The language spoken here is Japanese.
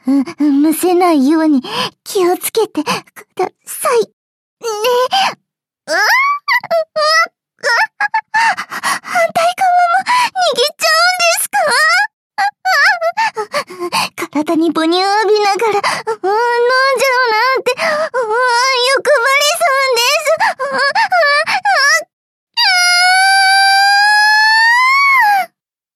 むせないように気をつけてください。ね。反対側も逃げちゃうんですか？体に母乳浴びながら、